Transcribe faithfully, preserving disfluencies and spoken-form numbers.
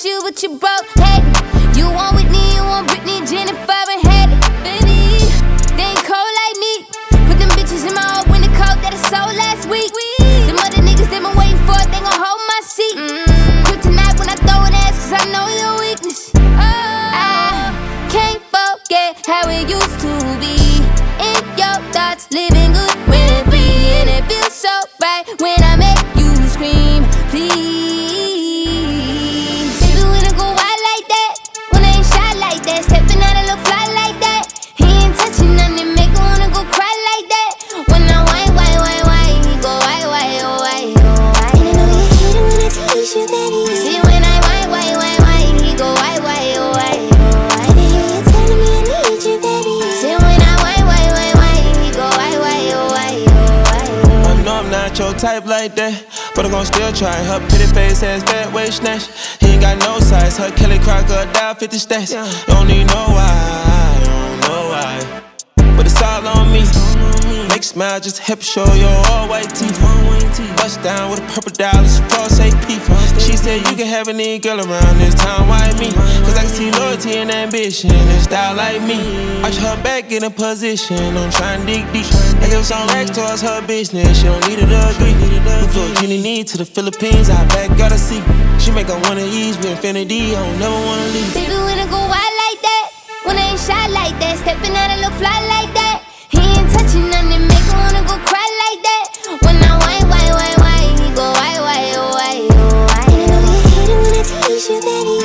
you, but you broke. Hey, you want Whitney, you want Britney, Jennifer, and Haley. Baby, they ain't cold like me. Put them bitches in my old winter coat that I sold last week. Them other niggas, they been waiting for it, they gon' hold my seat. Mm. Quit tonight when I throw an ass, cause I know your weakness. Oh. I can't forget how it used to be. In your thoughts, living good, winning free. And it feels so right when I make you scream, please. Baby, when I go wild like that, when I ain't shy like that, stepping out, I look fly like that. He ain't touching nothing, make her wanna go cry like that. When I whine, whine, whine, whine, he go whine, whine, oh, whine, oh, whine. You know you hate it when I tease you, baby. See, when I whine, whine, whine, whine, he go whine, whine, oh, whine, oh, whine. Baby, you're telling me I need you, baby. See, when I whine, whine, whine, whine, he go whine, whine, oh, whine, oh, whine. I know I'm not your type like that, but I'm gon' still try. Her pretty face ass, fat waist snatch. He ain't got no size. Her Kelly Crocker down fifty stacks. Don't need no why, don't know why, but it's all on me. Make smile, just hip show your all white teeth. Bust down with a purple dollars, false A P. She said you can have any girl around this time, why me? Cause I can see loyalty and ambition and style like me. Watch her back in a position, I'm trying to dig deep. I give some racks towards her business, she don't need it to agree. We flew Genie need to the Philippines, I back gotta see. She make her wanna ease with infinity, I don't never wanna leave. Baby, when I go wild like that, when I ain't shy like that, stepping out, I look fly like that. He ain't touching nothing, make her wanna go cry like that. When I whine, whine, whine, whine, he go whine, whine, oh, whine, oh, whine. You know you hate it when I tease you, baby.